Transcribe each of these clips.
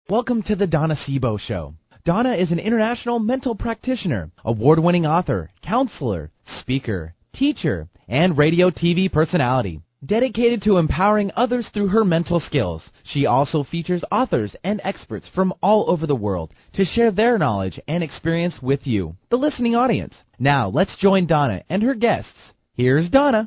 Welcome to the Donna Sebo Show. Donna is an international mental practitioner, award-winning author, counselor, speaker, teacher, and radio TV personality. Dedicated to empowering others through her mental skills, she also features authors and experts from all over the world to share their knowledge and experience with you, the listening audience. Now, let's join Donna and her guests. Here's Donna.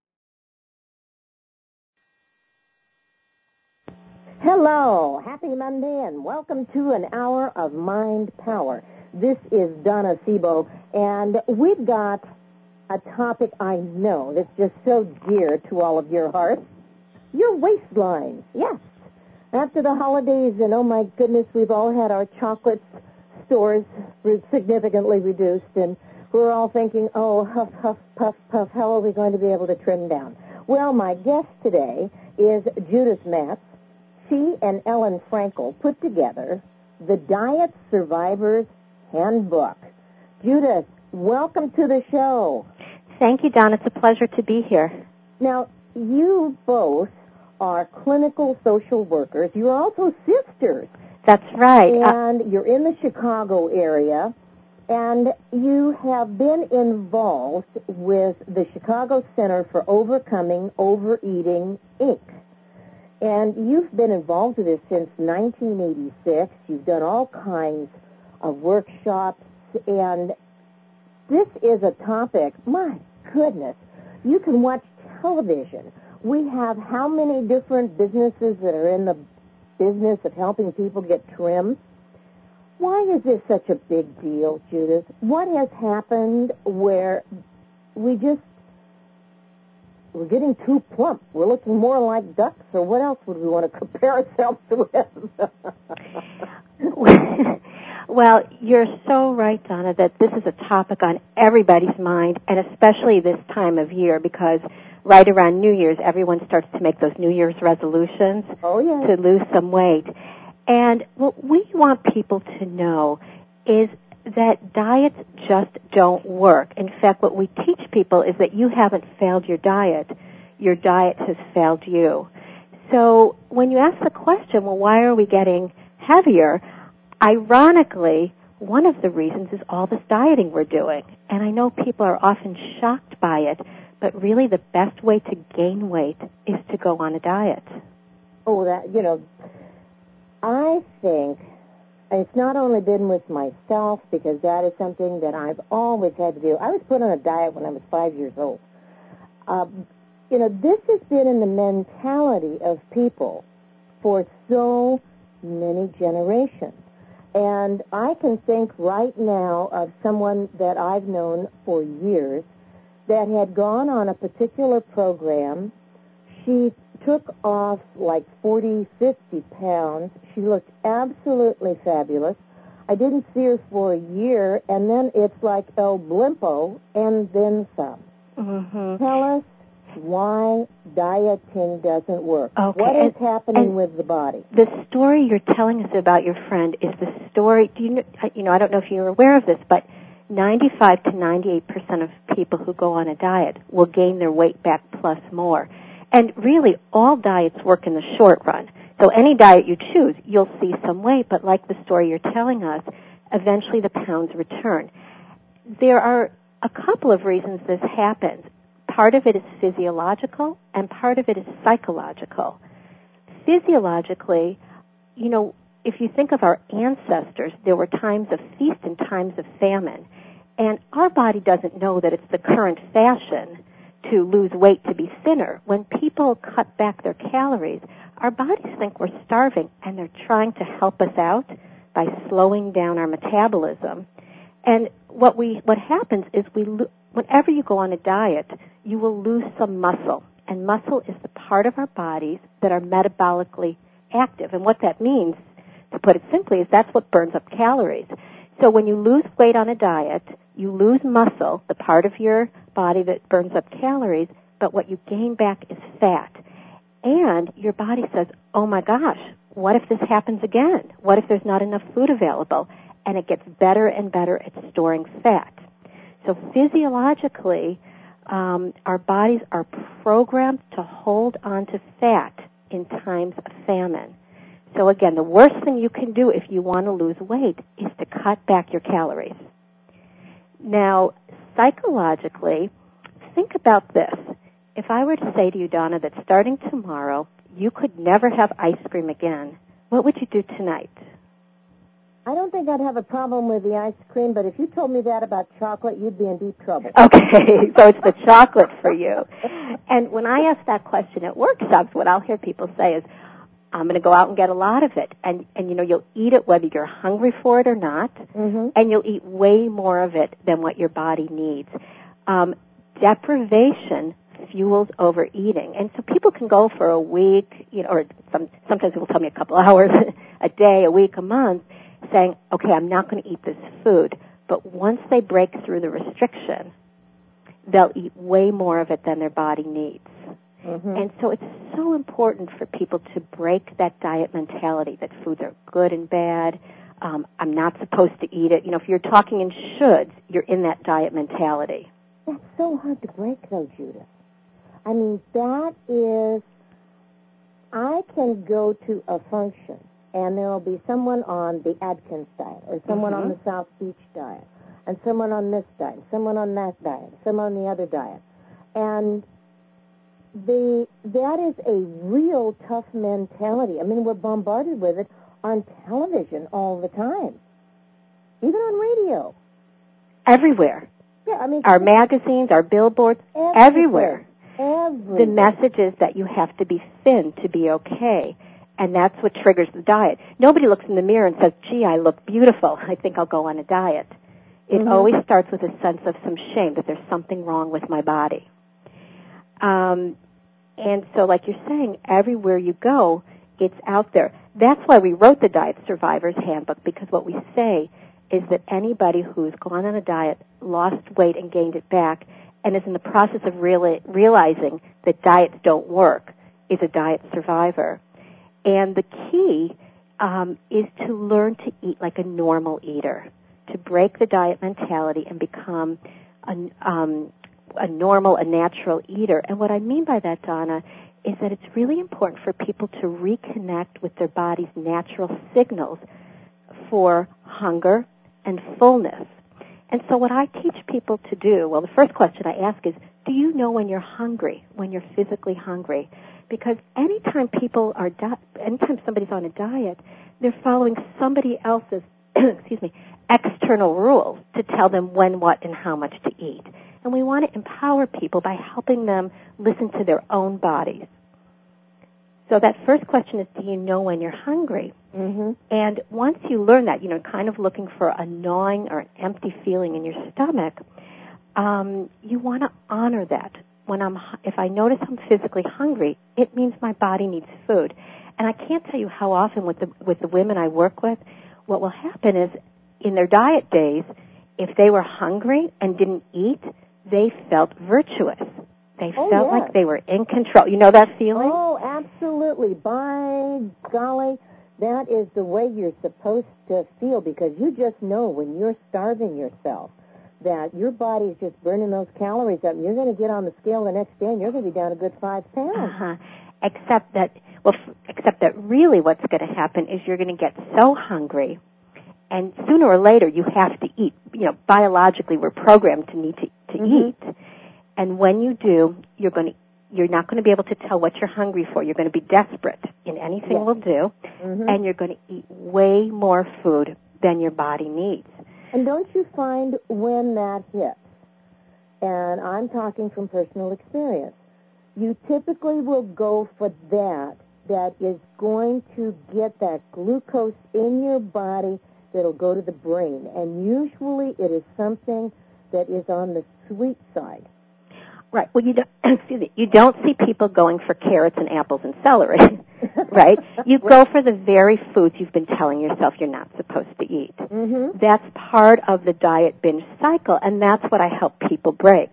Hello, happy Monday, and welcome to an hour of Mind Power. This is Donna Sebo, and we've got a topic I know that's just so dear to all of your hearts, your waistline. Yes, after the holidays, and oh my goodness, we've all had our chocolate stores significantly reduced, and we're all thinking, oh, huff, huff, puff, puff, how are we going to be able to trim down? Well, my guest today is Judith Matz. She and Ellen Frankel put together the Diet Survivor's Handbook. Judith, welcome to the show. Thank you, Don. It's a pleasure to be here. Now, you both are clinical social workers. You're also sisters. That's right. And you're in the Chicago area, and you have been involved with the Chicago Center for Overcoming Overeating, Inc., and you've been involved with this since 1986. You've done all kinds of workshops, and this is a topic, my goodness, you can watch television. We have how many different businesses that are in the business of helping people get trim? Why is this such a big deal, Judith? What has happened where we're getting too plump? We're looking more like ducks, or what else would we want to compare ourselves with? Well, you're so right, Donna, that this is a topic on everybody's mind, and especially this time of year, because right around New Year's, everyone starts to make those New Year's resolutions to lose some weight. And what we want people to know is that diets just don't work. In fact, what we teach people is that you haven't failed your diet has failed you. So when you ask the question, well, why are we getting heavier? Ironically, one of the reasons is all this dieting we're doing. And I know people are often shocked by it, but really the best way to gain weight is to go on a diet. Oh, I think it's not only been with myself, because that is something that I've always had to do. I was put on a diet when I was 5 years old. This has been in the mentality of people for so many generations. And I can think right now of someone that I've known for years that had gone on a particular program. She took off like 40, 50 pounds. She looked absolutely fabulous. I didn't see her for a year, and then it's like El Blimpo and then some. Mm-hmm. Tell us why dieting doesn't work. Okay. What is happening with the body? The story you're telling us about your friend is the story, I don't know if you're aware of this, but 95 to 98% of people who go on a diet will gain their weight back plus more. And really, all diets work in the short run. So any diet you choose, you'll see some weight, but like the story you're telling us, eventually the pounds return. There are a couple of reasons this happens. Part of it is physiological, and part of it is psychological. Physiologically, if you think of our ancestors, there were times of feast and times of famine. And our body doesn't know that it's the current fashion to lose weight to be thinner. When people cut back their calories, our bodies think we're starving, and they're trying to help us out by slowing down our metabolism. And what happens is whenever you go on a diet, you will lose some muscle. And muscle is the part of our bodies that are metabolically active. And what that means, to put it simply, is that's what burns up calories. So when you lose weight on a diet, you lose muscle, the part of your body that burns up calories, but what you gain back is fat. And your body says, oh my gosh, what if this happens again? What if there's not enough food available? And it gets better and better at storing fat. So physiologically, our bodies are programmed to hold on to fat in times of famine. So again, the worst thing you can do if you want to lose weight is to cut back your calories. Now, psychologically, think about this. If I were to say to you, Donna, that starting tomorrow, you could never have ice cream again, what would you do tonight? I don't think I'd have a problem with the ice cream, but if you told me that about chocolate, you'd be in deep trouble. Okay, so it's the chocolate for you. And when I ask that question at workshops, what I'll hear people say is, I'm going to go out and get a lot of it. And you know, you'll eat it whether you're hungry for it or not, and you'll eat way more of it than what your body needs. Deprivation fuels overeating. And so people can go for a week, you know, or sometimes people tell me a couple hours, a day, a week, a month, saying, okay, I'm not going to eat this food. But once they break through the restriction, they'll eat way more of it than their body needs. And so it's so important for people to break that diet mentality that foods are good and bad. I'm not supposed to eat it. You know, if you're talking in shoulds, you're in that diet mentality. That's so hard to break, though, Judith. I mean, that is, I can go to a function, and there will be someone on the Atkins diet, or someone on the South Beach diet, and someone on this diet, someone on that diet, someone on the other diet. And that is a real tough mentality. I mean, we're bombarded with it on television all the time, even on radio. Everywhere. Yeah, I mean, our magazines, our billboards, everywhere. Everywhere. The message is that you have to be thin to be okay, and that's what triggers the diet. Nobody looks in the mirror and says, gee, I look beautiful, I think I'll go on a diet. It always starts with a sense of some shame that there's something wrong with my body. And so, like you're saying, everywhere you go, it's out there. That's why we wrote the Diet Survivor's Handbook, because what we say is that anybody who's gone on a diet, lost weight, and gained it back, and is in the process of realizing that diets don't work, is a diet survivor. And the key is to learn to eat like a normal eater, to break the diet mentality and become a normal, a natural eater. And what I mean by that, Donna, is that it's really important for people to reconnect with their body's natural signals for hunger and fullness. And so what I teach people to do, well, the first question I ask is, do you know when you're hungry, when you're physically hungry? Because anytime anytime somebody's on a diet, they're following somebody else's, external rules to tell them when, what, and how much to eat. And we want to empower people by helping them listen to their own bodies. So that first question is, do you know when you're hungry? And once you learn that, kind of looking for a gnawing or an empty feeling in your stomach, you want to honor that. If I notice I'm physically hungry, it means my body needs food. And I can't tell you how often with the women I work with, what will happen is in their diet days, if they were hungry and didn't eat, they felt virtuous. They felt like they were in control. You know that feeling? Oh, absolutely. By golly, that is the way you're supposed to feel, because you just know when you're starving yourself that your body's just burning those calories up, and you're going to get on the scale the next day and you're going to be down a good 5 pounds. Except that really what's going to happen is you're going to get so hungry, and sooner or later you have to eat. Biologically we're programmed to need to eat. And when you do, you're not going to be able to tell what you're hungry for. You're going to be desperate in anything we'll do, and you're going to eat way more food than your body needs. And don't you find when that hits, and I'm talking from personal experience, you typically will go for that is going to get that glucose in your body that'll go to the brain. And usually it is something that is on the sweet side. Right. Well, you don't see people going for carrots and apples and celery, right? You go for the very foods you've been telling yourself you're not supposed to eat. That's part of the diet binge cycle, and that's what I help people break.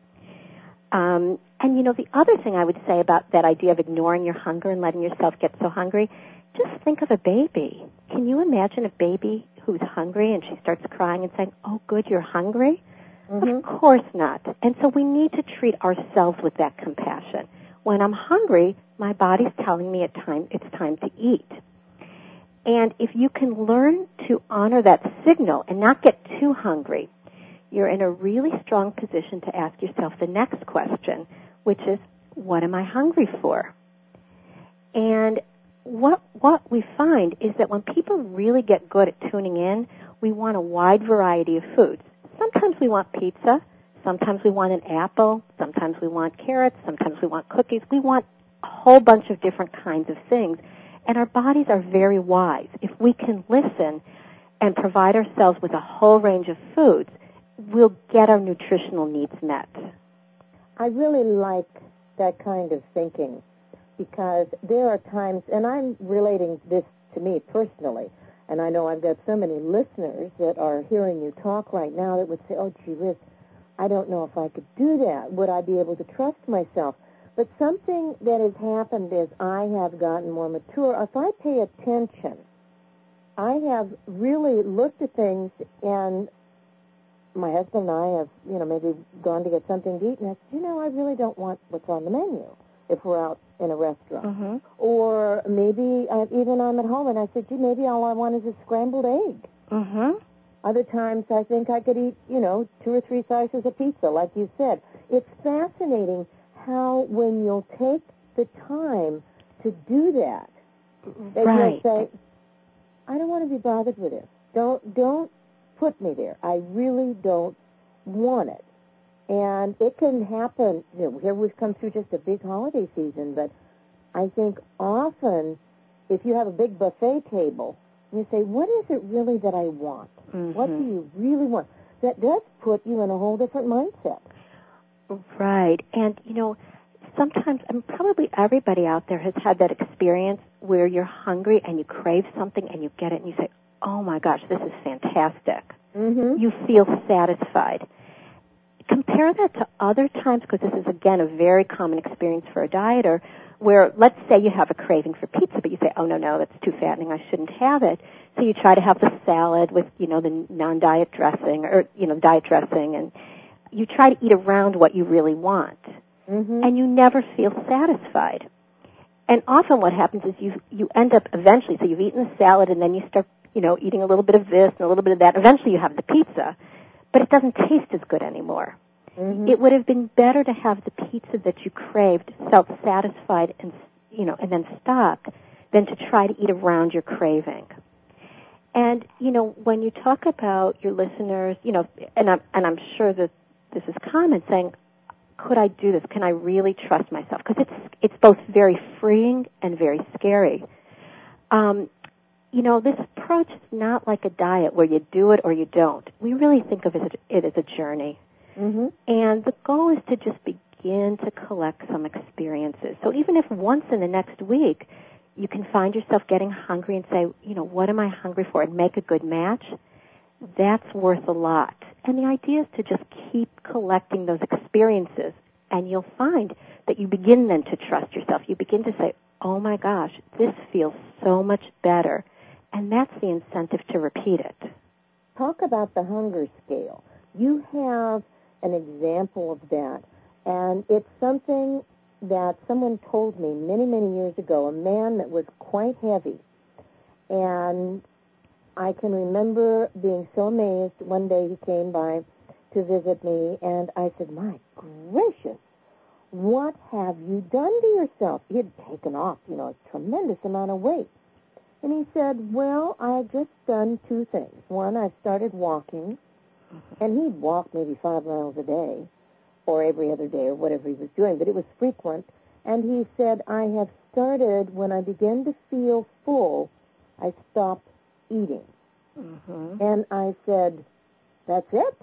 And the other thing I would say about that idea of ignoring your hunger and letting yourself get so hungry, just think of a baby. Can you imagine a baby who's hungry and she starts crying and saying, oh, good, you're hungry? Of course not. And so we need to treat ourselves with that compassion. When I'm hungry, my body's telling me it's time to eat. And if you can learn to honor that signal and not get too hungry, you're in a really strong position to ask yourself the next question, which is, what am I hungry for? And what we find is that when people really get good at tuning in, we want a wide variety of foods. Sometimes we want pizza. Sometimes we want an apple. Sometimes we want carrots. Sometimes we want cookies. We want a whole bunch of different kinds of things. And our bodies are very wise. If we can listen and provide ourselves with a whole range of foods, we'll get our nutritional needs met. I really like that kind of thinking because there are times, and I'm relating this to me personally, and I know I've got so many listeners that are hearing you talk right now that would say, oh, gee whiz, I don't know if I could do that. Would I be able to trust myself? But something that has happened is I have gotten more mature. If I pay attention, I have really looked at things, and my husband and I have, maybe gone to get something to eat, and I said, I really don't want what's on the menu if we're out in a restaurant. Mm-hmm. Or maybe even I'm at home, and I said, gee, maybe all I want is a scrambled egg. Mm-hmm. Other times I think I could eat, 2 or 3 slices of pizza, like you said. It's fascinating how when you'll take the time to do that, that right. you'll say, I don't want to be bothered with this. Don't put me there. I really don't want it. And it can happen, here we've come through just a big holiday season, but I think often if you have a big buffet table, you say, what is it really that I want? Mm-hmm. What do you really want? That does put you in a whole different mindset. Right. And, sometimes, and probably everybody out there has had that experience where you're hungry and you crave something and you get it and you say, oh my gosh, this is fantastic. Mm-hmm. You feel satisfied. Compare that to other times, because this is, again, a very common experience for a dieter, where let's say you have a craving for pizza, but you say, oh, no, that's too fattening, I shouldn't have it. So you try to have the salad with, the non-diet dressing, or, diet dressing, and you try to eat around what you really want. Mm-hmm. And you never feel satisfied. And often what happens is you end up eventually, so you've eaten the salad, and then you start, eating a little bit of this and a little bit of that. Eventually you have the pizza, but it doesn't taste as good anymore. Mm-hmm. It would have been better to have the pizza that you craved, felt satisfied, and and then stopped, than to try to eat around your craving. And when you talk about your listeners, and I'm sure that this is common, saying, could I do this? Can I really trust myself? Because it's both very freeing and very scary. This approach is not like a diet where you do it or you don't. We really think of it as a journey. Mm-hmm. And the goal is to just begin to collect some experiences. So even if once in the next week you can find yourself getting hungry and say, what am I hungry for, and make a good match, that's worth a lot. And the idea is to just keep collecting those experiences, and you'll find that you begin then to trust yourself. You begin to say, oh my gosh, this feels so much better. And that's the incentive to repeat it. Talk about the hunger scale. You have an example of that, and it's something that someone told me many, many years ago, a man that was quite heavy. And I can remember being so amazed. One day he came by to visit me, and I said, my gracious, what have you done to yourself? He had taken off, a tremendous amount of weight. And he said, well, I had just done 2 things. One, I started walking, and he'd walk maybe 5 miles a day, or every other day, or whatever he was doing, but it was frequent. And he said, I have started, when I begin to feel full, I stop eating. Mm-hmm. And I said, that's it?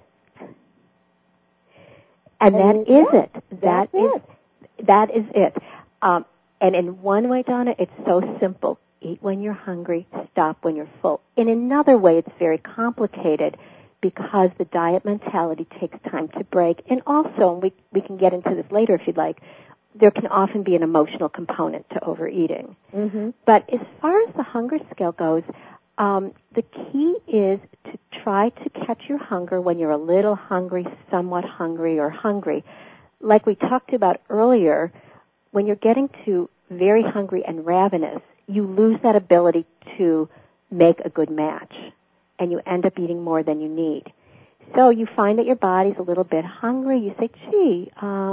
And that is it. That is it. And in one way, Donna, it's so simple. Eat when you're hungry, stop when you're full. In another way, it's very complicated because the diet mentality takes time to break. And also, and we can get into this later if you'd like, there can often be an emotional component to overeating. Mm-hmm. But as far as the hunger scale goes, the key is to try to catch your hunger when you're a little hungry, somewhat hungry, or hungry. Like we talked about earlier, when you're getting to very hungry and ravenous, you lose that ability to make a good match, and you end up eating more than you need. So you find that your body's a little bit hungry. You say, gee,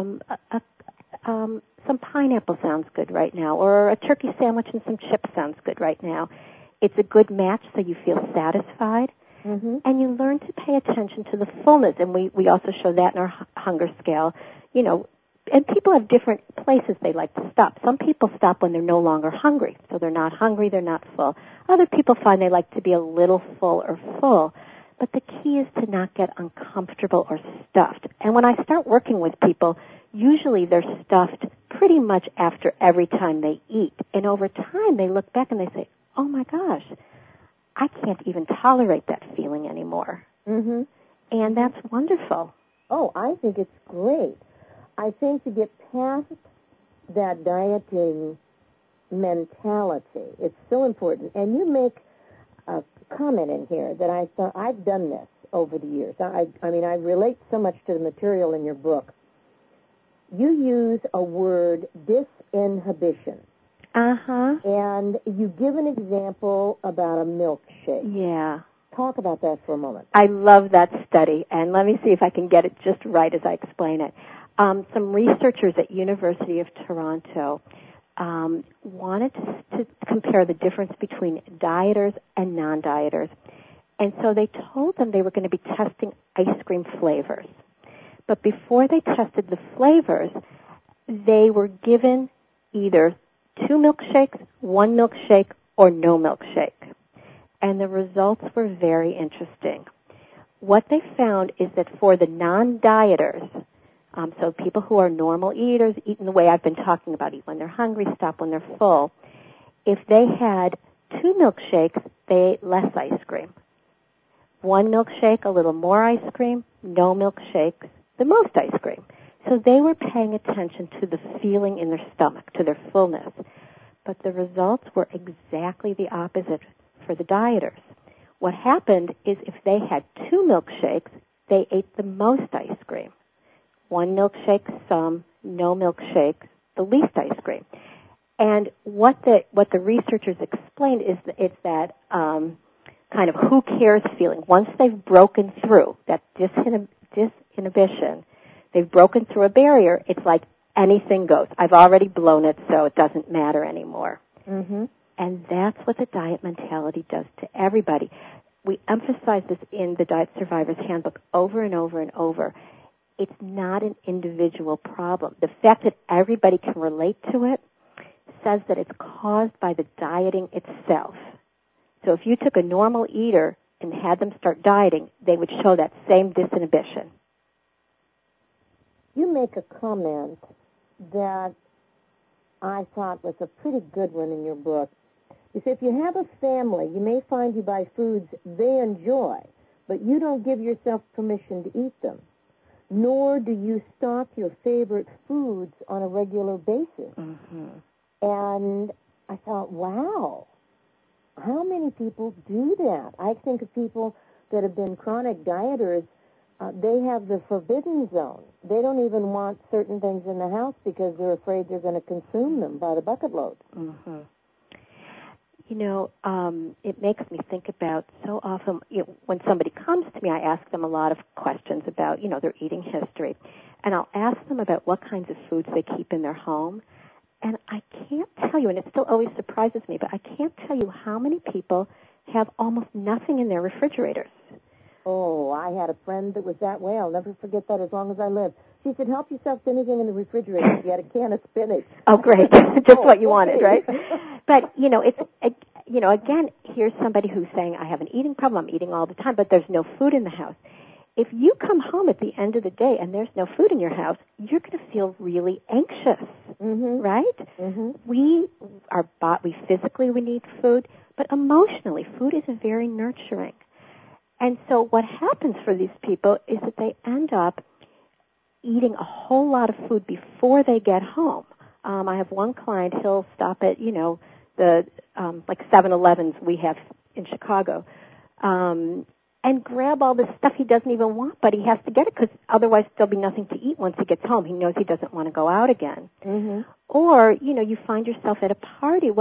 some pineapple sounds good right now, or a turkey sandwich and some chips sounds good right now. It's a good match, so you feel satisfied, and you learn to pay attention to the fullness. And we also show that in our hunger scale. You know, and people have different places they like to stop. Some people stop when they're no longer hungry, so they're not hungry, they're not full. Other people find they like to be a little full or full. But the key is to not get uncomfortable or stuffed. And when I start working with people, usually they're stuffed pretty much after every time they eat. And over time, they look back and they say, oh my gosh, I can't even tolerate that feeling anymore. And that's wonderful. Oh, I think it's great. I think to get past that dieting mentality, it's so important. And you make a comment in here that I thought, I've done this over the years. I mean, I relate so much to the material in your book. You use a word, disinhibition. And you give an example about a milkshake. Yeah. Talk about that for a moment. I love that study, and let me see if I can get it just right as I explain it. Some researchers at University of Toronto wanted to compare the difference between dieters and non-dieters. And so they told them they were going to be testing ice cream flavors. But before they tested the flavors, they were given either 2 milkshakes, 1 milkshake, or no milkshake. And the results were very interesting. What they found is that for the non-dieters, so people who are normal eaters, eat in the way I've been talking about, eat when they're hungry, stop when they're full, if they had 2 milkshakes, they ate less ice cream. 1 milkshake, a little more ice cream. No milkshakes, the most ice cream. So they were paying attention to the feeling in their stomach, to their fullness. But the results were exactly the opposite for the dieters. What happened is if they had 2 milkshakes, they ate the most ice cream. 1 milkshake, some, no milkshakes, the least ice cream. And what the researchers explained is that it's that kind of who cares feeling. Once they've broken through that disinhibition, they've broken through a barrier, it's like anything goes. I've already blown it, so it doesn't matter anymore. And that's what the diet mentality does to everybody. We emphasize this in the Diet Survivor's Handbook over and over and over. It's not an individual problem. The fact that everybody can relate to it says that it's caused by the dieting itself. So if you took a normal eater and had them start dieting, they would show that same disinhibition. You make a comment that I thought was a pretty good one in your book. You say, if you have a family, you may find you buy foods they enjoy, but you don't give yourself permission to eat them, nor do you stock your favorite foods on a regular basis. And I thought, wow, how many people do that? I think of people that have been chronic dieters. They have the forbidden zone. They don't even want certain things in the house because they're afraid they're going to consume them by the bucket load. You know, it makes me think about so often, when somebody comes to me, I ask them a lot of questions about, their eating history. And I'll ask them about what kinds of foods they keep in their home. And I can't tell you, and it still always surprises me, but I can't tell you how many people have almost nothing in their refrigerators. Oh, I had a friend that was that way. I'll never forget that as long as I live. She said, help yourself to anything in the refrigerator. She had a can of spinach. Oh, great. Just what you wanted, right? But, it's, again, here's somebody who's saying, I have an eating problem. I'm eating all the time, but there's no food in the house. If you come home at the end of the day and there's no food in your house, you're going to feel really anxious, right? We physically we need food, but emotionally, food is very nurturing. And so what happens for these people is that they end up eating a whole lot of food before they get home. I have one client, he'll stop at, the 7-Elevens we have in Chicago, and grab all this stuff he doesn't even want, but he has to get it because otherwise there'll be nothing to eat once he gets home. He knows he doesn't want to go out again. Or, you find yourself at a party. Well,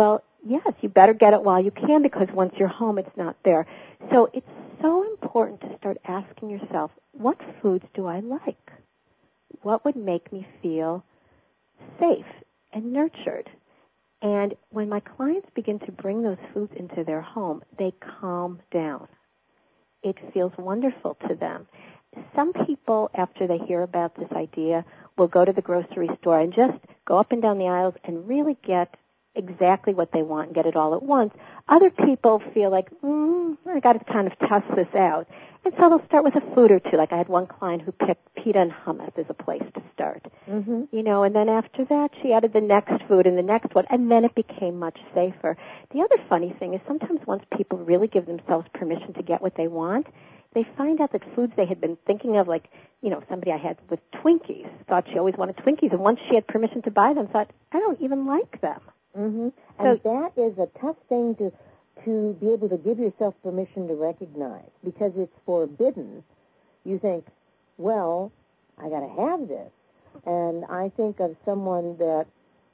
yes, you better get it while you can, because once you're home, it's not there. So it's so important to start asking yourself, what foods do I like? What would make me feel safe and nurtured? And when my clients begin to bring those foods into their home, they calm down. It feels wonderful to them. Some people, after they hear about this idea, will go to the grocery store and just go up and down the aisles and really get exactly what they want and get it all at once. Other people feel like, I got to kind of test this out. And so they'll start with a food or two. Like I had one client who picked pita and hummus as a place to start. Mm-hmm. You know, and then after that she added the next food and the next one, and then it became much safer. The other funny thing is sometimes once people really give themselves permission to get what they want, they find out that foods they had been thinking of, like, you know, somebody I had with Twinkies, thought she always wanted Twinkies, and once she had permission to buy them, thought, I don't even like them. Mm-hmm. And that is a tough thing to be able to give yourself permission to recognize, because it's forbidden. You think, well, I got to have this. And I think of someone that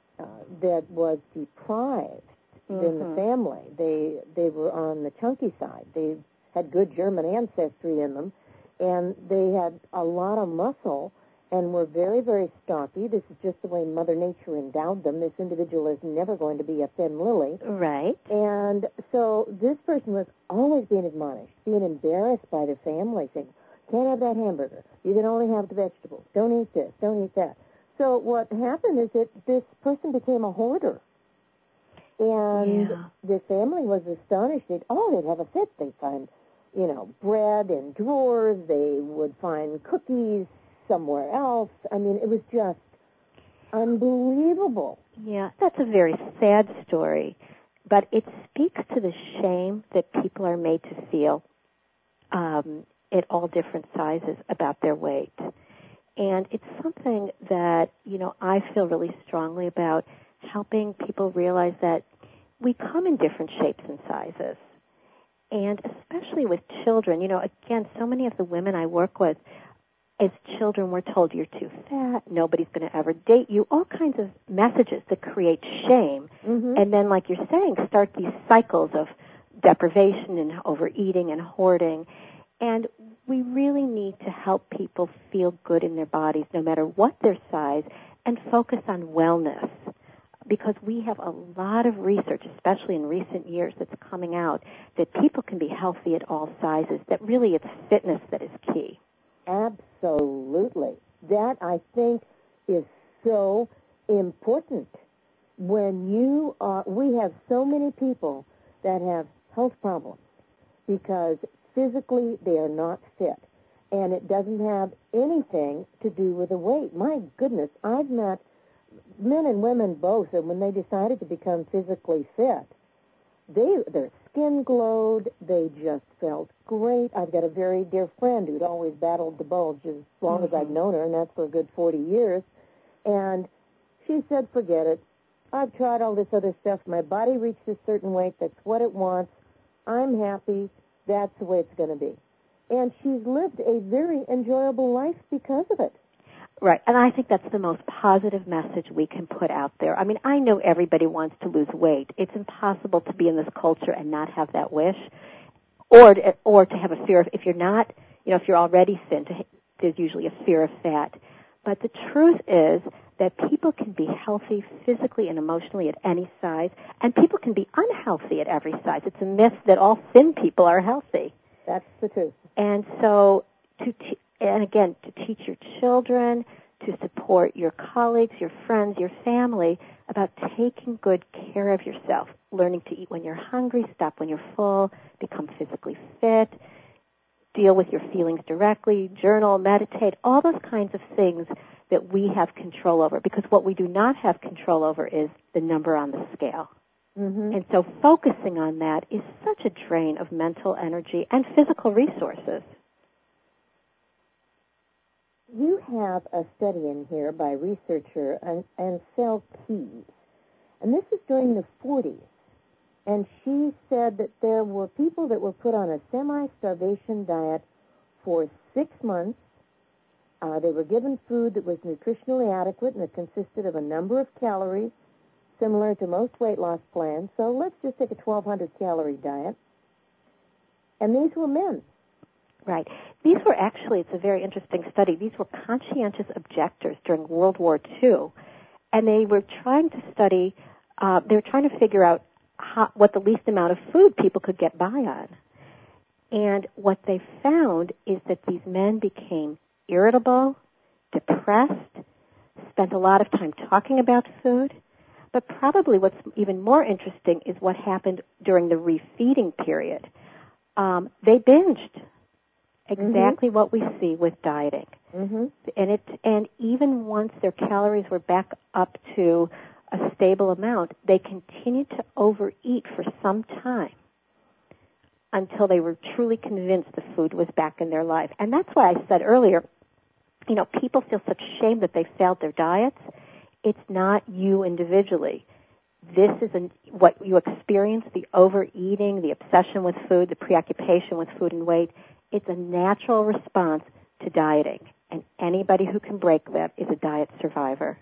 was deprived in the family. They were on the chunky side. They had good German ancestry in them, and they had a lot of muscle and were very, very stocky. This is just the way Mother Nature endowed them. This individual is never going to be a thin lily. Right. And so this person was always being admonished, being embarrassed by the family, saying, can't have that hamburger. You can only have the vegetables. Don't eat this. Don't eat that. So what happened is that this person became a hoarder. And the family was astonished. They'd have a fit. They'd find, bread in drawers. They would find cookies somewhere else. I mean, it was just unbelievable. Yeah, that's a very sad story, but it speaks to the shame that people are made to feel at all different sizes about their weight. And it's something that, I feel really strongly about, helping people realize that we come in different shapes and sizes. And especially with children, again, so many of the women I work with, as children, we're told you're too fat, nobody's going to ever date you, all kinds of messages that create shame. Mm-hmm. And then, like you're saying, start these cycles of deprivation and overeating and hoarding. And we really need to help people feel good in their bodies, no matter what their size, and focus on wellness. Because we have a lot of research, especially in recent years, that's coming out that people can be healthy at all sizes, that really it's fitness that is key. Absolutely. That, I think, is so important. When we have so many people that have health problems because physically they are not fit. And it doesn't have anything to do with the weight. My goodness, I've met men and women both, and when they decided to become physically fit, their skin glowed. They just felt great. I've got a very dear friend who'd always battled the bulge as long as I've known her, and that's for a good 40 years. And she said, forget it. I've tried all this other stuff. My body reached a certain weight. That's what it wants. I'm happy. That's the way it's going to be. And she's lived a very enjoyable life because of it. Right, and I think that's the most positive message we can put out there. I mean, I know everybody wants to lose weight. It's impossible to be in this culture and not have that wish, or to have a fear of, if you're not, if you're already thin, there's usually a fear of fat. But the truth is that people can be healthy physically and emotionally at any size, and people can be unhealthy at every size. It's a myth that all thin people are healthy. That's the truth. And so and again, to teach your children, to support your colleagues, your friends, your family about taking good care of yourself, learning to eat when you're hungry, stop when you're full, become physically fit, deal with your feelings directly, journal, meditate, all those kinds of things that we have control over. Because what we do not have control over is the number on the scale. Mm-hmm. And so focusing on that is such a drain of mental energy and physical resources. You have a study in here by researcher Ansel Keys, and this is during the 40s. And she said that there were people that were put on a semi-starvation diet for 6 months. They were given food that was nutritionally adequate and it consisted of a number of calories, similar to most weight loss plans. So let's just take a 1,200-calorie diet. And these were men. Right. These were actually, it's a very interesting study, these were conscientious objectors during World War II. And they were trying to study, they were trying to figure out what the least amount of food people could get by on. And what they found is that these men became irritable, depressed, spent a lot of time talking about food. But probably what's even more interesting is what happened during the refeeding period. They binged. Exactly what we see with dieting. And even once their calories were back up to a stable amount, they continued to overeat for some time until they were truly convinced the food was back in their life. And that's why I said earlier, you know, people feel such shame that they failed their diets. It's not you individually. This is what you experience, the overeating, the obsession with food, the preoccupation with food and weight. It's a natural response to dieting, and anybody who can break that is a diet survivor.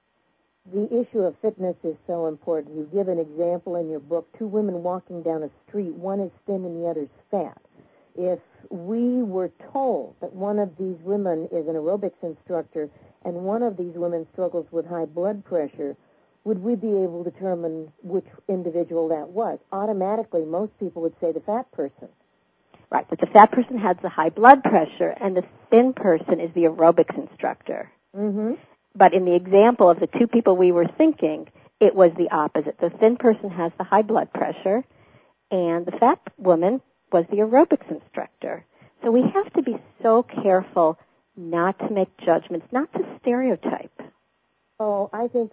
The issue of fitness is so important. You give an example in your book, two women walking down a street, one is thin and the other's fat. If we were told that one of these women is an aerobics instructor and one of these women struggles with high blood pressure, would we be able to determine which individual that was? Automatically, most people would say the fat person. Right, but the fat person has the high blood pressure, and the thin person is the aerobics instructor. But in the example of the two people we were thinking, it was the opposite. The thin person has the high blood pressure, and the fat woman was the aerobics instructor. So we have to be so careful not to make judgments, not to stereotype. Oh, I think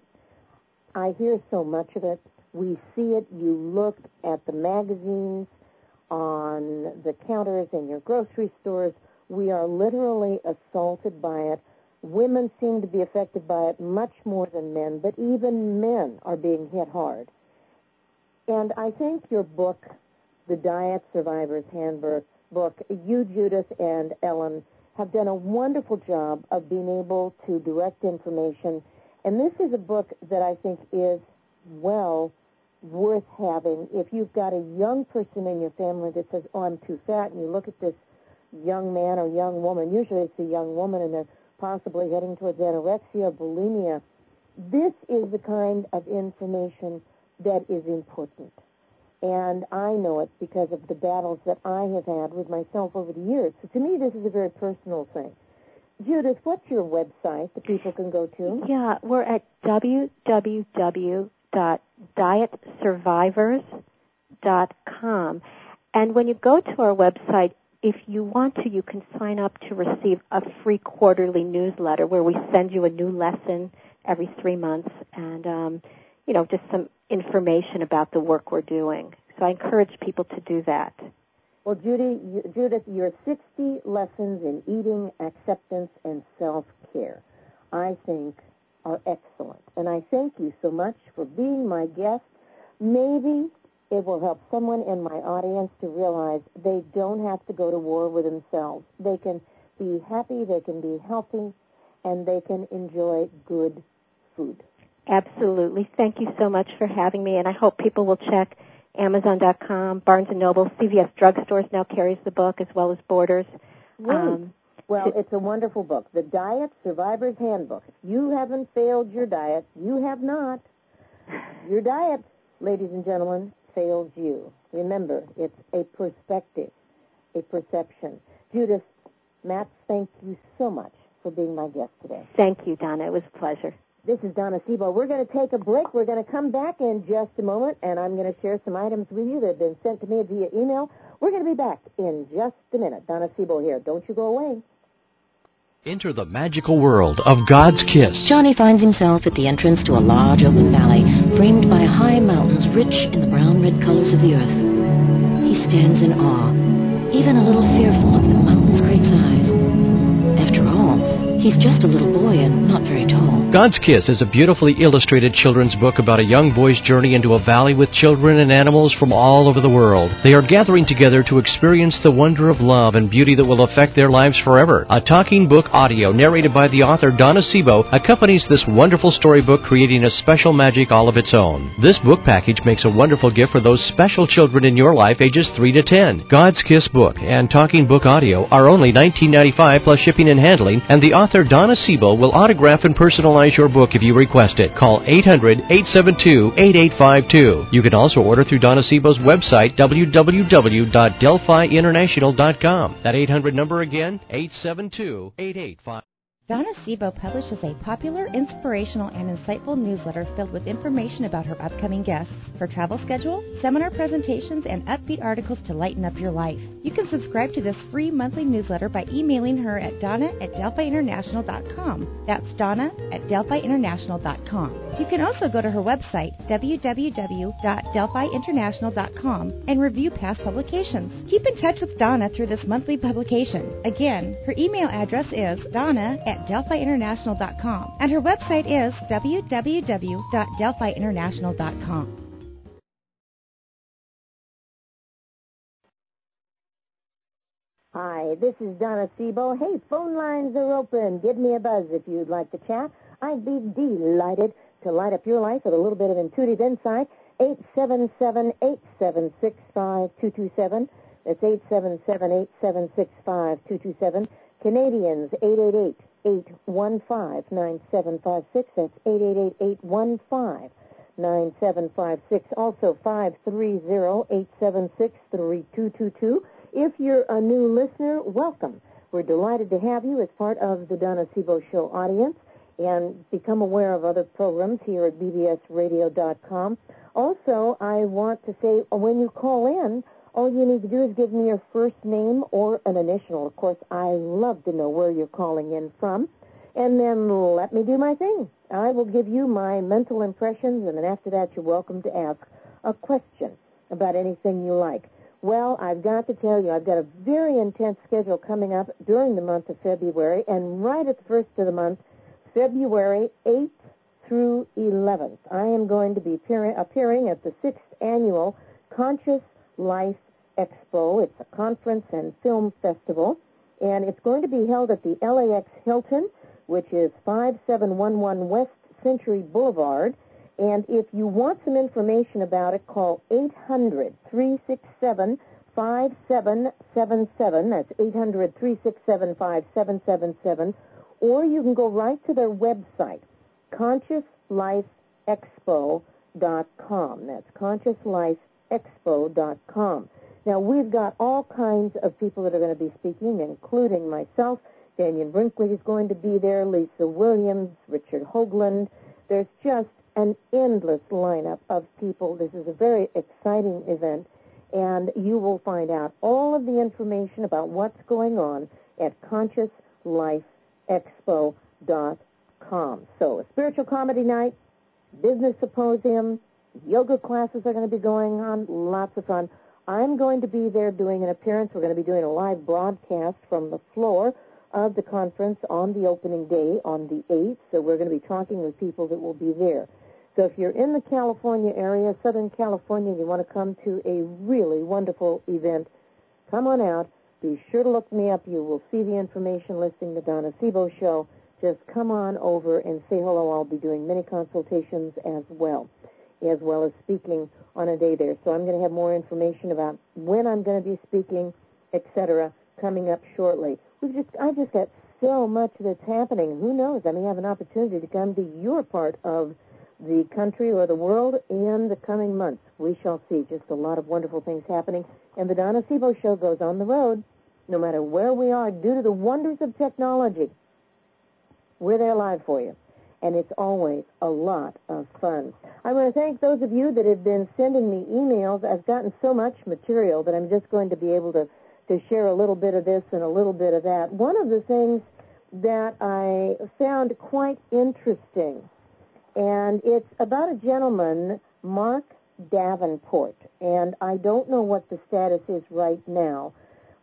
I hear so much of it. We see it. You look at the magazines on the counters in your grocery stores. We are literally assaulted by it. Women seem to be affected by it much more than men, but even men are being hit hard. And I think your book, The Diet Survivor's Handbook, you, Judith, and Ellen have done a wonderful job of being able to direct information. And this is a book that I think is well worth having. If you've got a young person in your family that says, oh, I'm too fat, and you look at this young man or young woman, usually it's a young woman, and they're possibly heading towards anorexia, bulimia, this is the kind of information that is important. And I know it because of the battles that I have had with myself over the years. So to me, this is a very personal thing. Judith, what's your website that people can go to? Yeah, we're at www.dietsurvivors.com. And when you go to our website, if you want to, you can sign up to receive a free quarterly newsletter where we send you a new lesson every 3 months and, just some information about the work we're doing. So I encourage people to do that. Well, Judith, your 60 lessons in eating, acceptance, and self-care, I think, are excellent. And I thank you so much for being my guest. Maybe it will help someone in my audience to realize they don't have to go to war with themselves. They can be happy, they can be healthy, and they can enjoy good food. Absolutely. Thank you so much for having me, and I hope people will check Amazon.com, Barnes & Noble, CVS Drugstores now carries the book, as well as Borders. Well, it's a wonderful book, The Diet Survivor's Handbook. If you haven't failed your diet, you have not. Your diet, ladies and gentlemen, fails you. Remember, it's a perspective, a perception. Judith, Matt, thank you so much for being my guest today. Thank you, Donna. It was a pleasure. This is Donna Sebo. We're going to take a break. We're going to come back in just a moment, and I'm going to share some items with you that have been sent to me via email. We're going to be back in just a minute. Donna Sebo here. Don't you go away. Enter the magical world of God's kiss. Johnny finds himself at the entrance to a large open valley, framed by high mountains rich in the brown-red colors of the earth. He stands in awe, even a little fearful of the mountain's great size. After all, he's just a little boy and not very tall. God's Kiss is a beautifully illustrated children's book about a young boy's journey into a valley with children and animals from all over the world. They are gathering together to experience the wonder of love and beauty that will affect their lives forever. A talking book audio narrated by the author Donna Sebo accompanies this wonderful storybook, creating a special magic all of its own. This book package makes a wonderful gift for those special children in your life ages 3 to 10. God's Kiss book and talking book audio are only $19.95 plus shipping and handling, and the author Donna Sebo will autograph and personalize your book if you request it. Call 800-872-8852. You can also order through Donna Sebo's website, www.delphiinternational.com. That 800 number again, 872-8852. Donna Sebo publishes a popular, inspirational, and insightful newsletter filled with information about her upcoming guests, her travel schedule, seminar presentations, and upbeat articles to lighten up your life. You can subscribe to this free monthly newsletter by emailing her at donna@delphiinternational.com. That's donna@delphiinternational.com. You can also go to her website, www.delphiinternational.com, and review past publications. Keep in touch with Donna through this monthly publication. Again, her email address is donna@delphiinternational.com, and her website is www.delphiinternational.com. Hi, this is Donna Sebo. Hey, phone lines are open. Give me a buzz if you'd like to chat. I'd be delighted to light up your life with a little bit of intuitive insight. 877-876-5227. That's 877-876-5227. Canadians, 888-815-9756. That's 888-815-9756. Also, 530-876-3222. If you're a new listener, welcome. We're delighted to have you as part of the Donna Sebo Show audience, and become aware of other programs here at bbsradio.com. Also, I want to say, when you call in, all you need to do is give me your first name or an initial. Of course, I love to know where you're calling in from. And then let me do my thing. I will give you my mental impressions, and then after that, you're welcome to ask a question about anything you like. Well, I've got to tell you, I've got a very intense schedule coming up during the month of February, and right at the first of the month, February 8th through 11th, I am going to be appearing at the 6th Annual Conscious Life Expo. It's a conference and film festival, and it's going to be held at the LAX Hilton, which is 5711 West Century Boulevard. And if you want some information about it, call 800-367-5777. That's 800-367-5777. Or you can go right to their website, ConsciousLifeExpo.com. That's ConsciousLifeExpo.com. Now, we've got all kinds of people that are going to be speaking, including myself. Daniel Brinkley is going to be there, Lisa Williams, Richard Hoagland. There's just an endless lineup of people. This is a very exciting event, and you will find out all of the information about what's going on at ConsciousLifeExpo.com. So, a spiritual comedy night, business symposium, yoga classes are going to be going on, lots of fun. I'm going to be there doing an appearance. We're going to be doing a live broadcast from the floor of the conference on the opening day on the 8th, so we're going to be talking with people that will be there. So if you're in the California area, Southern California, you want to come to a really wonderful event, come on out. Be sure to look me up. You will see the information listing the Donna Sebo Show. Just come on over and say hello. I'll be doing many consultations as well as speaking on a day there. So I'm going to have more information about when I'm going to be speaking, etc., coming up shortly. I just got so much that's happening. Who knows? I may have an opportunity to come to your part of the country or the world in the coming months. We shall see. Just a lot of wonderful things happening. And the Donna Sebo Show goes on the road, no matter where we are, due to the wonders of technology. We're there live for you. And it's always a lot of fun. I want to thank those of you that have been sending me emails. I've gotten so much material that I'm just going to be able to share a little bit of this and a little bit of that. One of the things that I found quite interesting, and it's about a gentleman, Mark Davenport, and I don't know what the status is right now,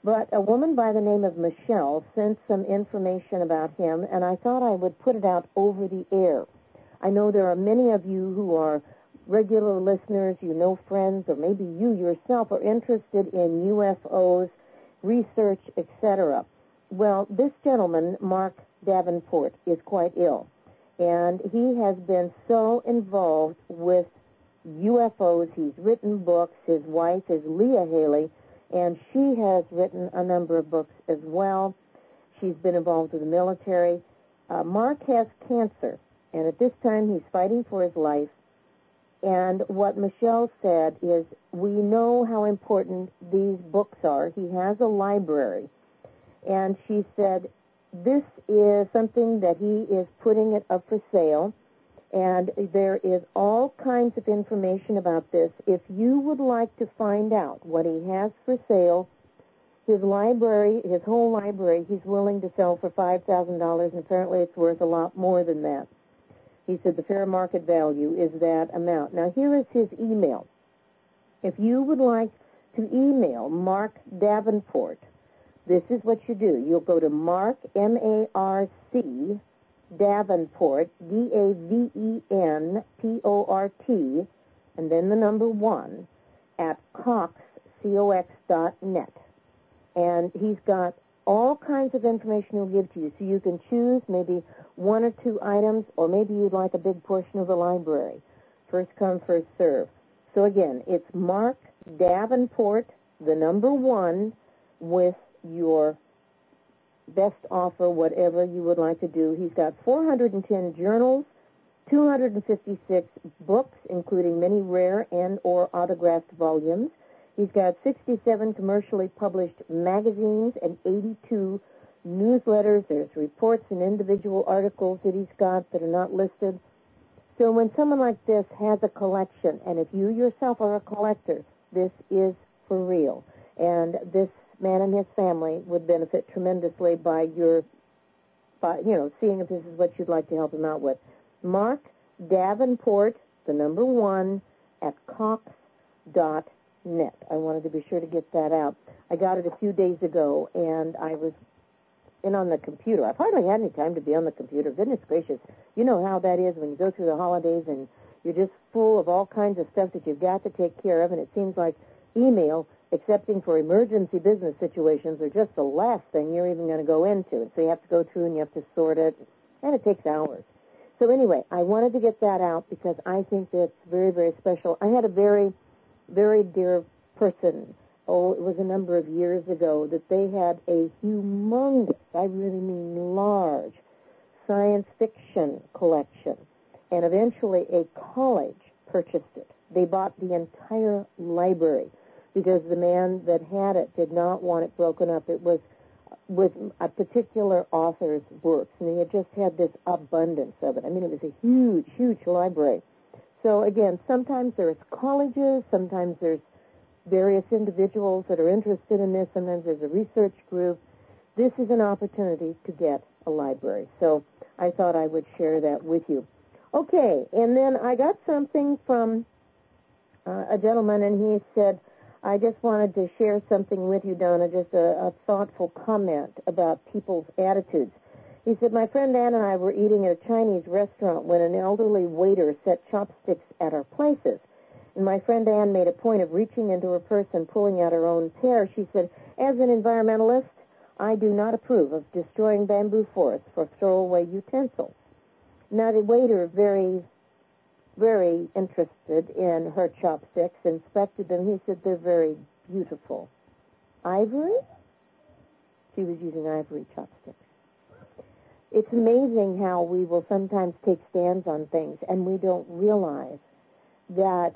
But a woman by the name of Michelle sent some information about him, and I thought I would put it out over the air. I know there are many of you who are regular listeners, you know friends, or maybe you yourself are interested in UFOs, research, etc. Well, this gentleman, Mark Davenport, is quite ill, and he has been so involved with UFOs. He's written books. His wife is Leah Haley, and she has written a number of books as well. She's been involved with the military. Mark has cancer, and at this time he's fighting for his life. And what Michelle said is, we know how important these books are. He has a library. And she said, this is something that he is putting it up for sale. And there is all kinds of information about this. If you would like to find out what he has for sale, his library, his whole library, he's willing to sell for $5,000, and apparently it's worth a lot more than that. He said the fair market value is that amount. Now, here is his email. If you would like to email Mark Davenport, this is what you do. You'll go to Mark, M-A-R-C, Davenport, D-A-V-E-N-P-O-R-T, and then the number 1, at Cox, C-O-X.net. And he's got all kinds of information he'll give to you, so you can choose maybe 1 or 2 items, or maybe you'd like a big portion of the library. First come, first serve. So again, it's Mark Davenport, the number 1, with your best offer, whatever you would like to do. He's got 410 journals, 256 books, including many rare and or autographed volumes. He's got 67 commercially published magazines and 82 newsletters. There's reports and individual articles that he's got that are not listed. So when someone like this has a collection, and if you yourself are a collector, this is for real. And this man and his family would benefit tremendously by seeing if this is what you'd like to help him out with. Mark Davenport, the number 1, at Cox.net. I wanted to be sure to get that out. I got it a few days ago, and I was in on the computer. I've hardly had any time to be on the computer. Goodness gracious. You know how that is when you go through the holidays and you're just full of all kinds of stuff that you've got to take care of, and it seems like email, excepting for emergency business situations, are just the last thing you're even going to go into. And so you have to go through and you have to sort it, and it takes hours. So anyway, I wanted to get that out because I think that's very, very special. I had a very, very dear person, it was a number of years ago, that they had a humongous, I really mean large, science fiction collection. And eventually a college purchased it. They bought the entire library because the man that had it did not want it broken up. It was with a particular author's works, and he had just had this abundance of it. I mean, it was a huge, huge library. So again, sometimes there's colleges, sometimes there's various individuals that are interested in this, sometimes there's a research group. This is an opportunity to get a library. So I thought I would share that with you. Okay, and then I got something from a gentleman, and he said, I just wanted to share something with you, Donna, just a thoughtful comment about people's attitudes. He said, my friend Ann and I were eating at a Chinese restaurant when an elderly waiter set chopsticks at our places. And my friend Ann made a point of reaching into her purse and pulling out her own pair. She said, as an environmentalist, I do not approve of destroying bamboo forests for throwaway utensils. Now, the waiter, very, very interested in her chopsticks, inspected them. He said, they're very beautiful. Ivory? She was using ivory chopsticks. It's amazing how we will sometimes take stands on things, and we don't realize that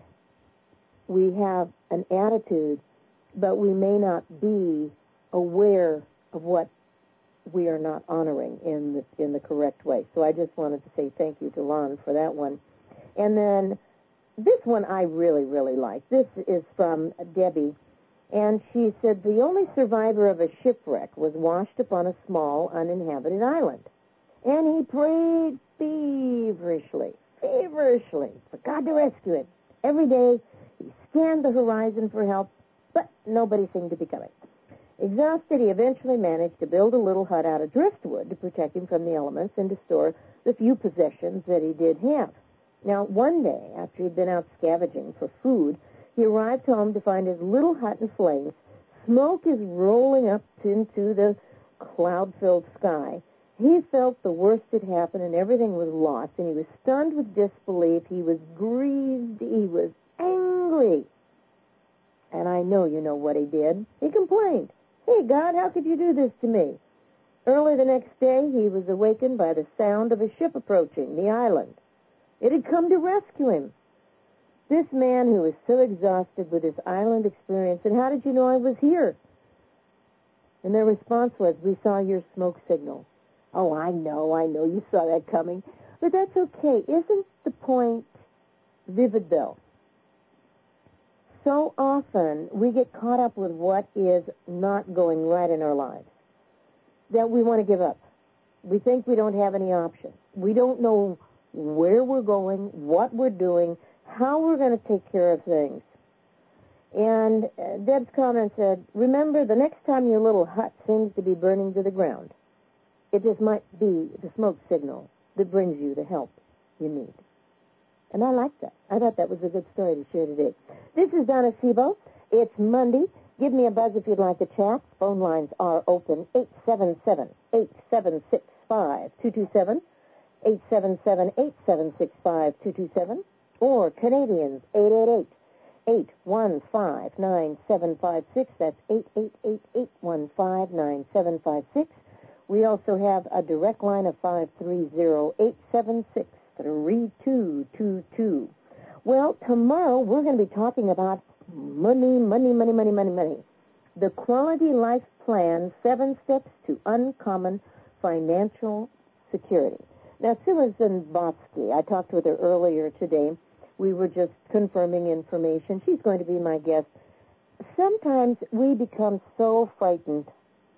we have an attitude, but we may not be aware of what we are not honoring in the correct way. So I just wanted to say thank you to Lon for that one. And then this one I really, really like. This is from Debbie, and she said, the only survivor of a shipwreck was washed upon a small, uninhabited island. And he prayed feverishly for God to rescue him. Every day he scanned the horizon for help, but nobody seemed to be coming. Exhausted, he eventually managed to build a little hut out of driftwood to protect him from the elements and to store the few possessions that he did have. Now, one day, after he'd been out scavenging for food, he arrived home to find his little hut in flames. Smoke is rolling up into the cloud-filled sky. He felt the worst had happened and everything was lost, and he was stunned with disbelief. He was grieved. He was angry. And I know you know what he did. He complained. Hey, God, how could you do this to me? Early the next day, he was awakened by the sound of a ship approaching the island. It had come to rescue him. This man who was so exhausted with his island experience, and how did you know I was here? And their response was, we saw your smoke signal. Oh, I know, you saw that coming. But that's okay. Isn't the point vivid, though? So often we get caught up with what is not going right in our lives that we want to give up. We think we don't have any options. We don't know where we're going, what we're doing, how we're going to take care of things. And Deb's comment said, remember, the next time your little hut seems to be burning to the ground, it just might be the smoke signal that brings you the help you need. And I like that. I thought that was a good story to share today. This is Donna Sebo. It's Monday. Give me a buzz if you'd like to chat. Phone lines are open, 877-8765-227, 877-8765-227, or Canadians, 888-815-9756. That's 888-815-9756. We also have a direct line of 530-876-3222. Well, tomorrow we're going to be talking about money. The Quality Life Plan, 7 Steps to Uncommon Financial Security. Now, Susan Botsky, I talked with her earlier today. We were just confirming information. She's going to be my guest. Sometimes we become so frightened.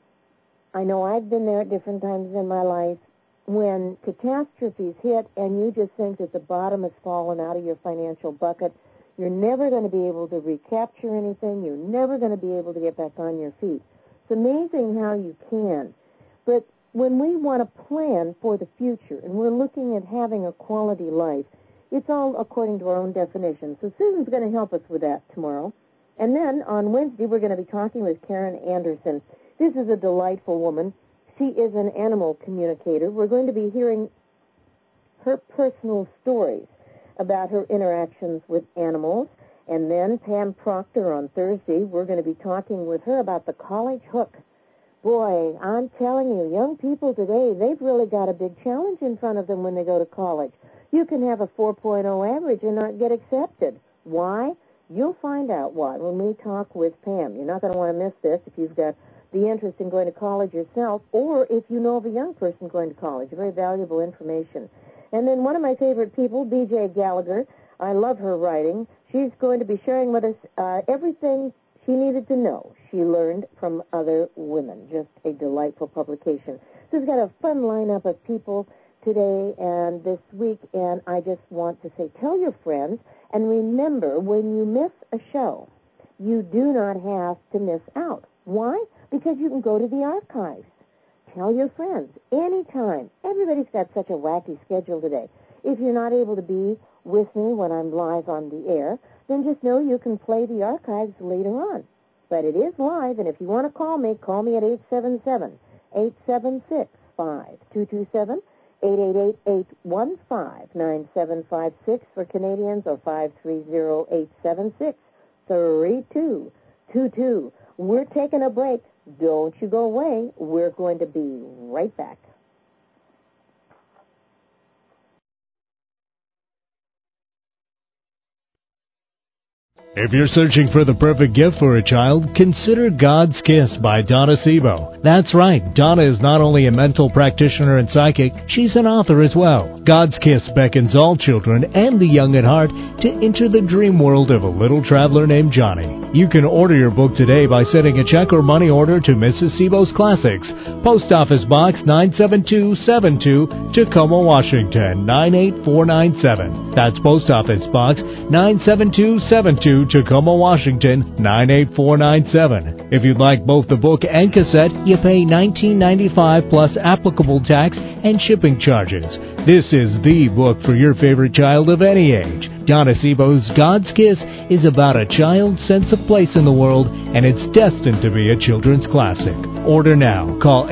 I know I've been there at different times in my life when catastrophes hit and you just think that the bottom has fallen out of your financial bucket. You're never going to be able to recapture anything. You're never going to be able to get back on your feet. It's amazing how you can. But when we want to plan for the future and we're looking at having a quality life, it's all according to our own definition. So Susan's going to help us with that tomorrow. And then on Wednesday, we're going to be talking with Karen Anderson. This is a delightful woman. She is an animal communicator. We're going to be hearing her personal stories about her interactions with animals. And then Pam Proctor on Thursday, we're going to be talking with her about the college hook. Boy, I'm telling you, young people today, they've really got a big challenge in front of them when they go to college. You can have a 4.0 average and not get accepted. Why? You'll find out why when we talk with Pam. You're not going to want to miss this if you've got the interest in going to college yourself, or if you know of a young person going to college. Very valuable information. And then one of my favorite people, B.J. Gallagher, I love her writing. She's going to be sharing with us everything she needed to know she learned from other women. Just a delightful publication. So we've got a fun lineup of people today and this week, and I just want to say, tell your friends, and remember, when you miss a show, you do not have to miss out. Why? Because you can go to the archives. Tell your friends anytime. Everybody's got such a wacky schedule today. If you're not able to be with me when I'm live on the air, then just know you can play the archives later on. But it is live, and if you want to call me at 877-876-5227, 888-815-9756 for Canadians, or 530-876-3222. We're taking a break. Don't you go away. We're going to be right back. If you're searching for the perfect gift for a child, consider God's Kiss by Donna Sebo. That's right, Donna is not only a mental practitioner and psychic, she's an author as well. God's Kiss beckons all children and the young at heart to enter the dream world of a little traveler named Johnny. You can order your book today by sending a check or money order to Mrs. Sebo's Classics, Post Office Box 97272, Tacoma, Washington 98497. That's Post Office Box 97272, 872 Tacoma, Washington, 98497. If you'd like both the book and cassette, you pay $19.95 plus applicable tax and shipping charges. This is the book for your favorite child of any age. Donna Seebo's God's Kiss is about a child's sense of place in the world, and it's destined to be a children's classic. Order now. Call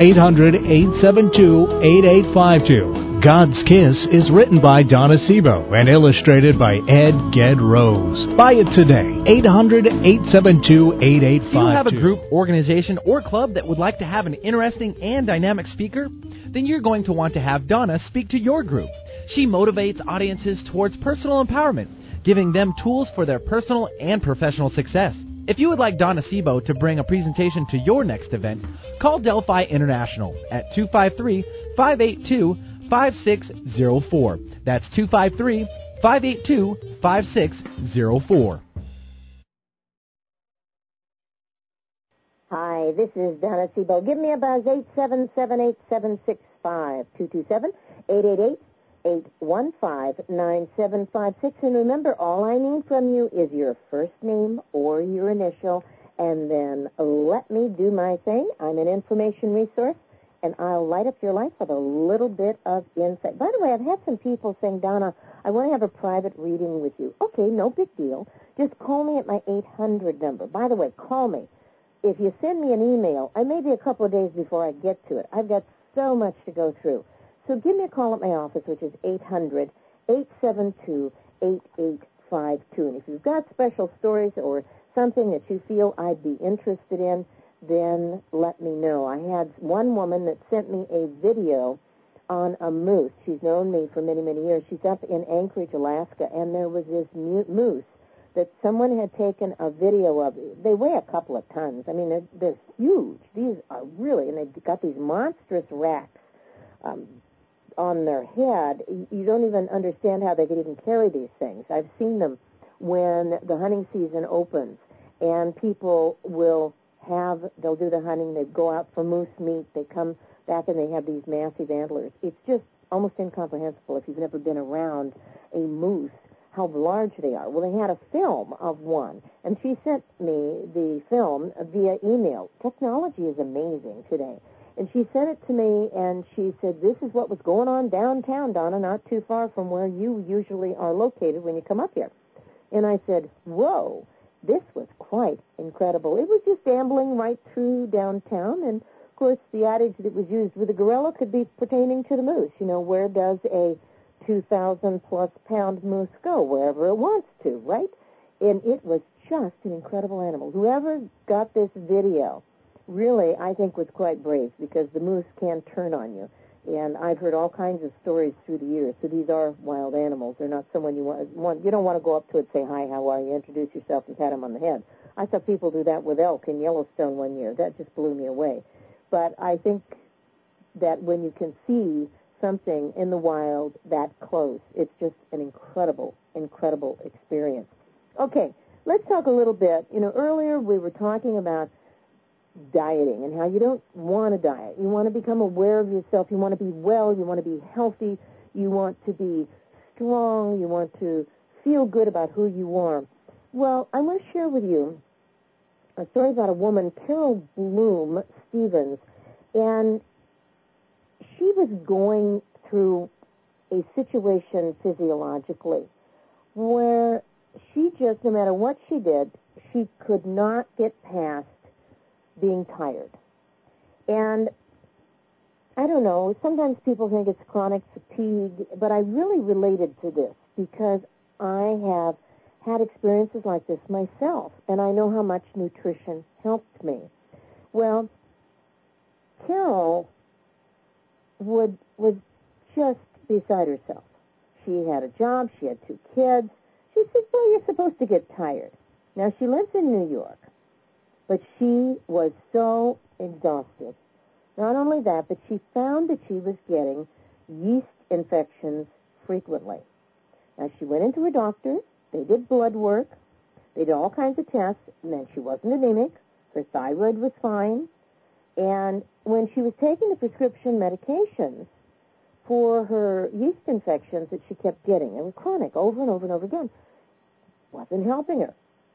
800-872-8852. God's Kiss is written by Donna Seebo and illustrated by Ed Ged Rose. Buy it today. 800-872-8852. Do you have a group, organization, or club that would like to have an interesting and dynamic speaker? Then you're going to want to have Donna speak to your group. She motivates audiences towards personal empowerment, giving them tools for their personal and professional success. If you would like Donna Seebo to bring a presentation to your next event, call Delphi International at 253-582-5604. That's 253-582-5604. Hi, this is Donna Seebo. Give me a buzz, 877-8765, 227-888-815-9756. And remember, all I need from you is your first name or your initial, and then let me do my thing. I'm an information resource, and I'll light up your life with a little bit of insight. By the way, I've had some people saying, Donna, I want to have a private reading with you. Okay, no big deal. Just call me at my 800 number. By the way, call me. If you send me an email, I may be a couple of days before I get to it. I've got so much to go through. So give me a call at my office, which is 800-872-8852. And if you've got special stories or something that you feel I'd be interested in, then let me know. I had one woman that sent me a video on a moose. She's known me for many, many years. She's up in Anchorage, Alaska, and there was this moose that someone had taken a video of. They weigh a couple of tons. I mean, they're huge. These are really, and they've got these monstrous racks on their head. You don't even understand how they could even carry these things. I've seen them when the hunting season opens, and people they'll do the hunting, they go out for moose meat, they come back and they have these massive antlers. It's just almost incomprehensible if you've never been around a moose, how large they are. Well, they had a film of one, and she sent me the film via email. Technology is amazing today. And she sent it to me, and she said, this is what was going on downtown, Donna, not too far from where you usually are located when you come up here. And I said, whoa, this was quite incredible. It was just ambling right through downtown, and, of course, the adage that was used with the gorilla could be pertaining to the moose. You know, where does a 2,000-plus pound moose go? Wherever it wants to, right? And it was just an incredible animal. Whoever got this video really, I think, was quite brave, because the moose can turn on you. And I've heard all kinds of stories through the years. So these are wild animals. They're not someone you want. You don't want to go up to it, say, hi, how are you, introduce yourself, and pat them on the head. I saw people do that with elk in Yellowstone one year. That just blew me away. But I think that when you can see something in the wild that close, it's just an incredible, incredible experience. Okay, let's talk a little bit. You know, earlier we were talking about dieting and how you don't want to diet. You want to become aware of yourself. You want to be well. You want to be healthy. You want to be strong. You want to feel good about who you are. Well, I want to share with you a story about a woman, Carol Bloom Stevens, and she was going through a situation physiologically where she just, no matter what she did, she could not get past being tired. And I don't know, sometimes people think it's chronic fatigue, but I really related to this because I have had experiences like this myself, and I know how much nutrition helped me. Well, Carol was just beside herself. She had a job, she had 2 kids. She said, well, you're supposed to get tired. Now, she lives in New York, but she was so exhausted. Not only that, but she found that she was getting yeast infections frequently. Now, she went into a doctor. They did blood work. They did all kinds of tests, and then she wasn't anemic. Her thyroid was fine. And when she was taking the prescription medications for her yeast infections that she kept getting, they were chronic over and over and over again, wasn't helping her.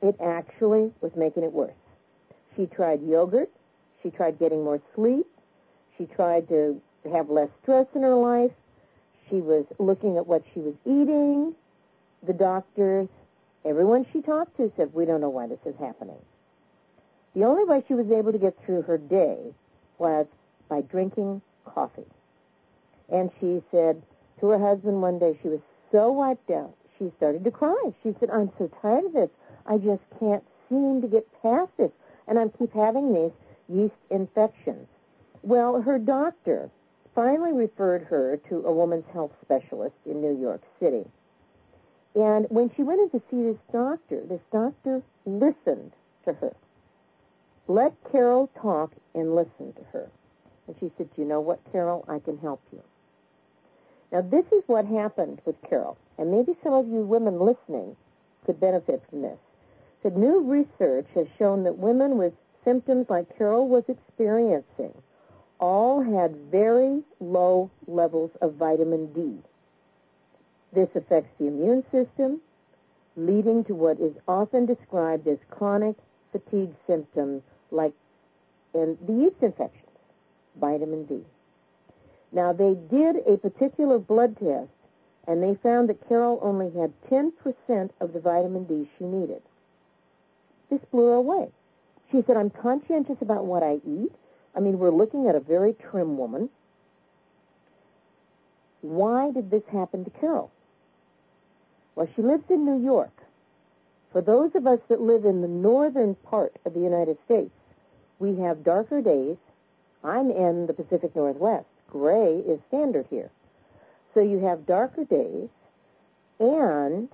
It actually was making it worse. She tried yogurt. She tried getting more sleep. She tried to have less stress in her life. She was looking at what she was eating. The doctors, everyone she talked to said, we don't know why this is happening. The only way she was able to get through her day was by drinking coffee. And she said to her husband one day, she was so wiped out, she started to cry. She said, I'm so tired of this. I just can't seem to get past this. And I keep having these yeast infections. Well, her doctor finally referred her to a woman's health specialist in New York City. And when she went in to see this doctor listened to her. Let Carol talk and listen to her. And she said, you know what, Carol, I can help you. Now, this is what happened with Carol. And maybe some of you women listening could benefit from this. The new research has shown that women with symptoms like Carol was experiencing all had very low levels of vitamin D. This affects the immune system, leading to what is often described as chronic fatigue symptoms like the yeast infections, vitamin D. Now, they did a particular blood test, and they found that Carol only had 10% of the vitamin D she needed. This blew her away. She said, I'm conscientious about what I eat. I mean, we're looking at a very trim woman. Why did this happen to Carol? Well, she lives in New York. For those of us that live in the northern part of the United States, we have darker days. I'm in the Pacific Northwest. Gray is standard here. So you have darker days, and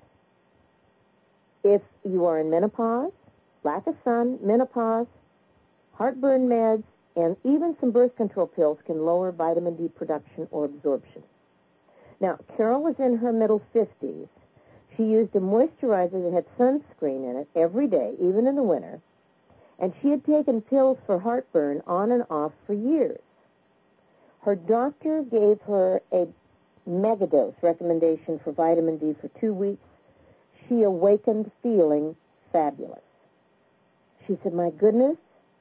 if you are in menopause, lack of sun, menopause, heartburn meds, and even some birth control pills can lower vitamin D production or absorption. Now, Carol was in her middle 50s. She used a moisturizer that had sunscreen in it every day, even in the winter, and she had taken pills for heartburn on and off for years. Her doctor gave her a megadose recommendation for vitamin D for 2 weeks. She awakened feeling fabulous. She said, my goodness,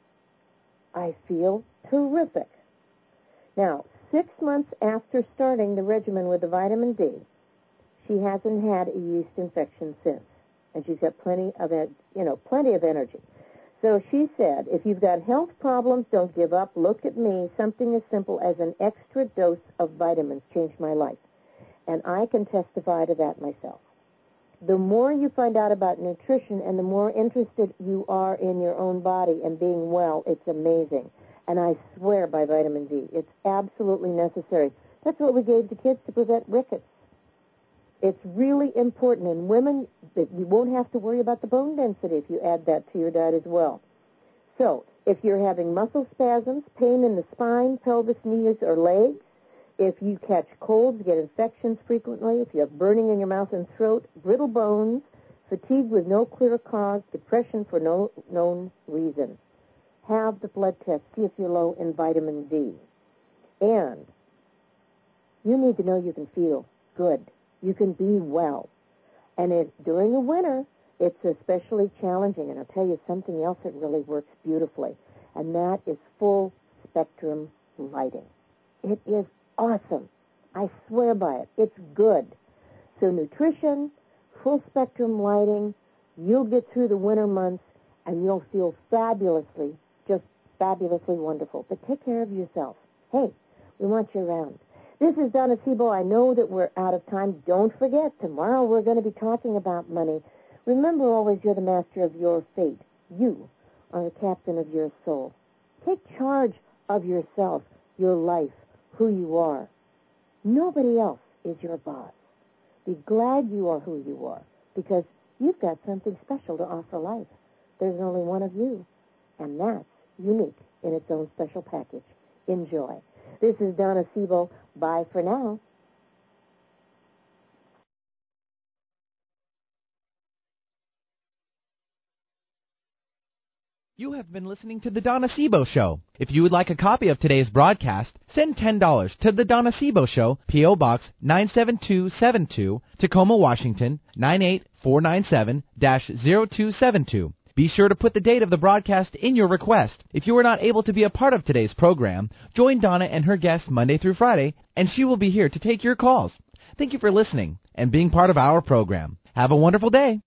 I feel terrific. Now, 6 months after starting the regimen with the vitamin D, she hasn't had a yeast infection since, and she's got plenty of energy. So she said, if you've got health problems, don't give up. Look at me. Something as simple as an extra dose of vitamins changed my life. And I can testify to that myself. The more you find out about nutrition and the more interested you are in your own body and being well, it's amazing. And I swear by vitamin D. It's absolutely necessary. That's what we gave the kids to prevent rickets. It's really important. And women, you won't have to worry about the bone density if you add that to your diet as well. So, if you're having muscle spasms, pain in the spine, pelvis, knees, or legs, if you catch colds, get infections frequently, if you have burning in your mouth and throat, brittle bones, fatigue with no clear cause, depression for no known reason, have the blood test, see if you're low in vitamin D. And you need to know you can feel good. You can be well. And during the winter, it's especially challenging. And I'll tell you something else that really works beautifully, and that is full spectrum lighting. It is awesome. I swear by it. It's good. So nutrition, full spectrum lighting, you'll get through the winter months, and you'll feel fabulously, just fabulously wonderful. But take care of yourself. Hey, we want you around. This is Donna Sebo. I know that we're out of time. Don't forget, tomorrow we're going to be talking about money. Remember always, you're the master of your fate. You are the captain of your soul. Take charge of yourself, your life, who you are. Nobody else is your boss. Be glad you are who you are, because you've got something special to offer life. There's only one of you, and that's unique in its own special package. Enjoy. This is Donna Sebo. Bye for now. You have been listening to The Donna Sebo Show. If you would like a copy of today's broadcast, send $10 to The Donna Sebo Show, P.O. Box 97272, Tacoma, Washington, 98497-0272. Be sure to put the date of the broadcast in your request. If you were not able to be a part of today's program, join Donna and her guests Monday through Friday, and she will be here to take your calls. Thank you for listening and being part of our program. Have a wonderful day.